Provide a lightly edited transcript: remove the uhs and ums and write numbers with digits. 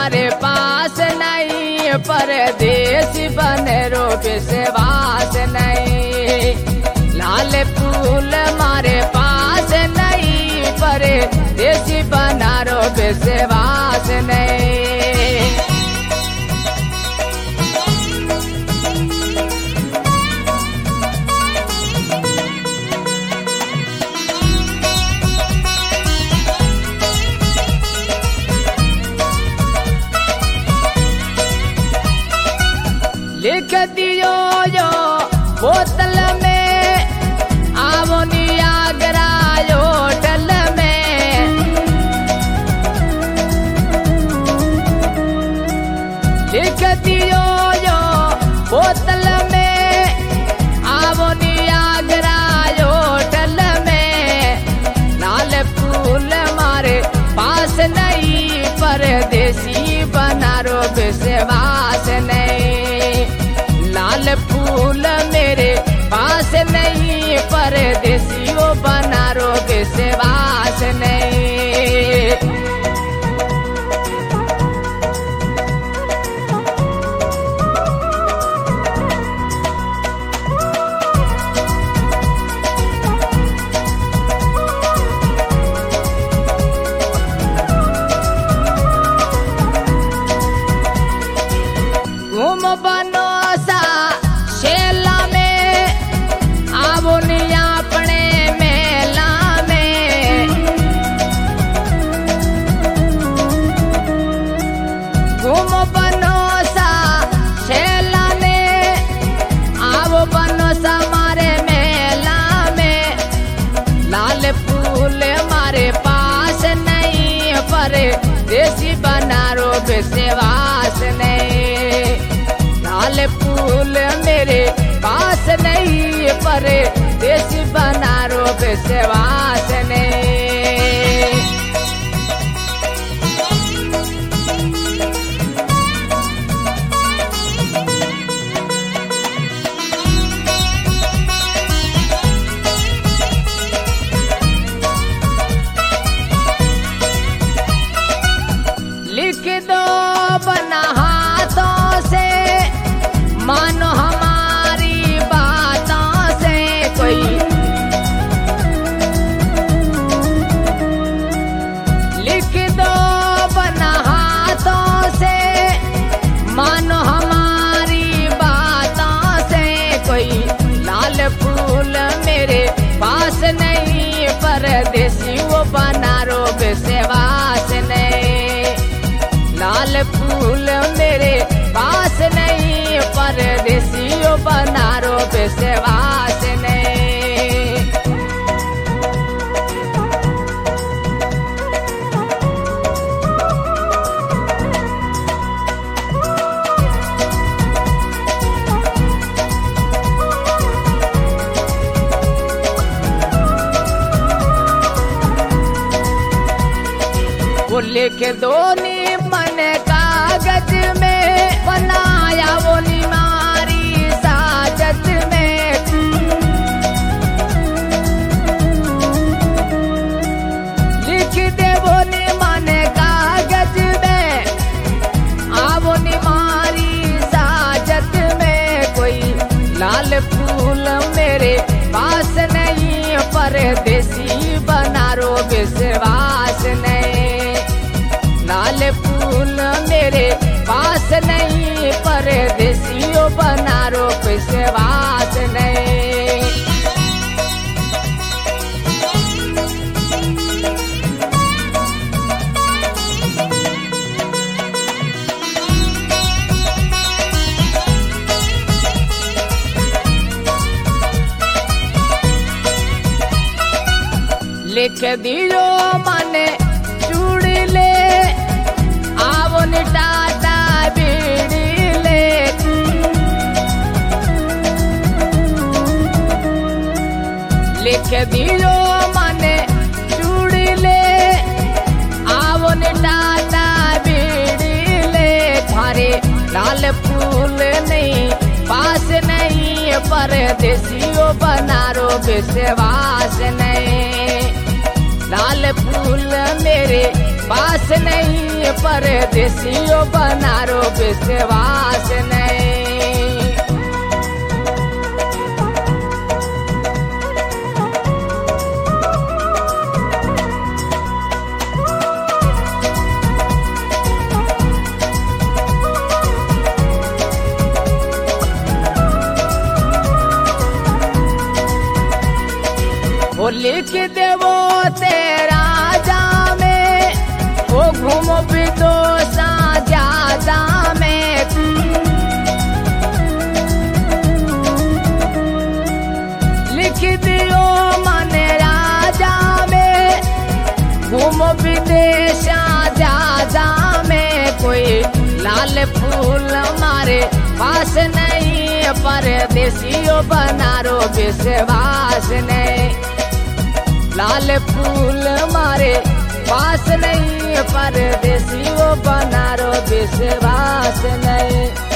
मारे पास नहीं, परदेसी बने रो विश्वास नहीं। लाल फूल मारे पास नहीं, परदेसी बना रो विश्वास नहीं। लिख दियो जो बोतल में, आवो नियागरा होटल में। लिख दियो जो बोतल में, आवो नियागरा होटल में। लाल फूल मारे पास नहीं, परदेसी बना रो विश्वास नहीं। लाल फूल मेरे पास नहीं, परदेसियों बना रो विश्वास नहीं। घूम बनोसा शेला में, आवो निया अपने मेला में। घूम बनोसा शेला में, आवो बनोसा मारे मेला में। लाल फूल मारे पास नहीं, परदेसी बना रो विश्वास नहीं। लाल फूल मेरे पास नहीं, परदेसी बना रो विश्वास नहीं। लिख दो बना हाथों से, मानो हमारी बातों से कोई। लिख दो बना हाथों से, मानो हमारी बातों से कोई। लाल फूल मेरे पास नहीं, परदेसी वो बना रो विश्वास नहीं। लाल फूल मेरे पास नहीं, परदेसियों बना रो विश्वास नहीं। वो लिख दो नी मन कागज में, बनाया वो नी मारी साजत में। लिख दे वो नी मन कागज में, आवो नी मारी साजत में कोई। लाल फूल मेरे पास नहीं, परदेसी बना रो विश्वास नहीं। लाल फूल मेरे पास नहीं, परदेसियों बना रो विश्वास नहीं। लिख दियो माने चूड़ी ले, आवो नि टाटा बीड़ी ले। लिख दियो माने चूड़ी ले, आवो नि टाटा बीड़ी ले। थारे लाल फूल नहीं, पास नहीं, परदेसियों बना रो विश्वास नहीं। लाल फूल मेरे पास नहीं, परदेसियों बनारो विश्वास नहीं। वो लिख देवो तेरा जा में, वो घूमो विदोषा ज्यादा में। लिख दियो मन राजा में, घूमो विदेशा ज्यादा में। कोई लाल फूल हमारे पास नहीं, परदेसियों बनारो विश्वास नहीं। लाल फूल हमारे पास नहीं, परदेसियों बनारो विश्वास नहीं।